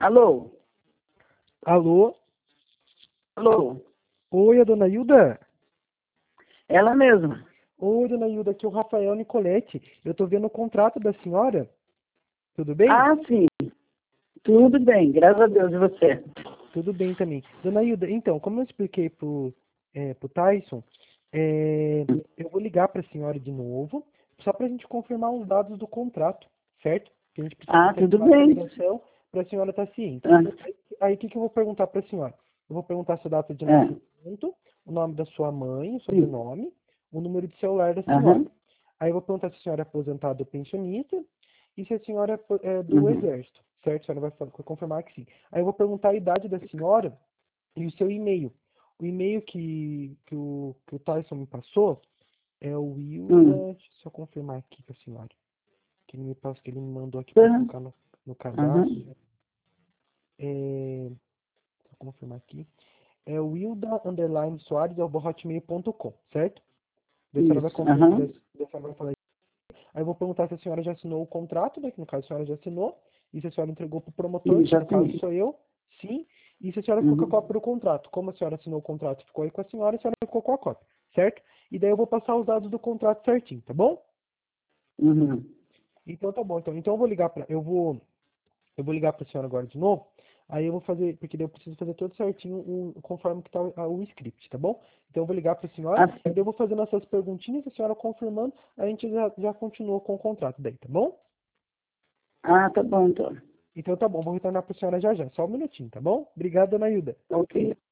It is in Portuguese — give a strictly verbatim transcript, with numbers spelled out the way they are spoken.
Alô? Alô? Alô? Oi, a dona Hilda? Ela mesma. Oi, dona Hilda, aqui é o Rafael Nicoletti. Eu tô vendo o contrato da senhora. Tudo bem? Ah, sim. Tudo bem, graças a Deus. E você? Tudo bem também. Dona Hilda, então, como eu expliquei pro, é, pro Tyson, é, eu vou ligar para a senhora de novo, só para a gente confirmar os dados do contrato, certo? Que a gente precisa Ah, tudo terminar essa bem. ligação para a senhora estar ciente. Ah, Aí, o que, que eu vou perguntar para a senhora? Eu vou perguntar a sua data de é. nascimento, o nome da sua mãe, o Sim. sobrenome, o número de celular da senhora. Aham. Aí eu vou perguntar se a senhora é aposentada ou pensionista e se a senhora é po- é do Uhum. exército, certo? A senhora vai fa- confirmar que sim. Aí eu vou perguntar a idade da senhora e o seu e-mail. O e-mail que, que, o, que o Tyson me passou é o Hum. Hilda. Deixa eu só confirmar aqui com a senhora. Que ele me passou, que ele me mandou aqui para Tá. colocar no, no cadastro. Aham. É, deixa eu confirmar aqui. É o Hilda underline Soares arroba hotmail ponto com, certo? Daí a senhora vai Isso. confirmar. Aham. Daí a senhora vai falar. Aí eu vou perguntar se a senhora já assinou o contrato, né? Que no caso a senhora já assinou. E se a senhora entregou para o promotor, Sim, que já no caso assinei. sou eu, sim. E se a senhora ficou com a Uhum. cópia do contrato. Como a senhora assinou o contrato, ficou aí com a senhora, a senhora ficou com a cópia, certo? E daí eu vou passar os dados do contrato certinho, tá bom? Uhum. Então tá bom. Então, então eu vou ligar para eu vou eu vou ligar para a senhora agora de novo. Aí eu vou fazer, porque daí eu preciso fazer tudo certinho, o, conforme que tá o, o script, tá bom? Então eu vou ligar para a senhora, Ah, e sim. daí eu vou fazendo essas perguntinhas, a senhora confirmando, a gente já, já continua com o contrato daí, tá bom? Ah, tá bom, então. Então tá bom, vou retornar para a senhora já já. Só um minutinho, tá bom? Obrigado, dona Hilda. Ok.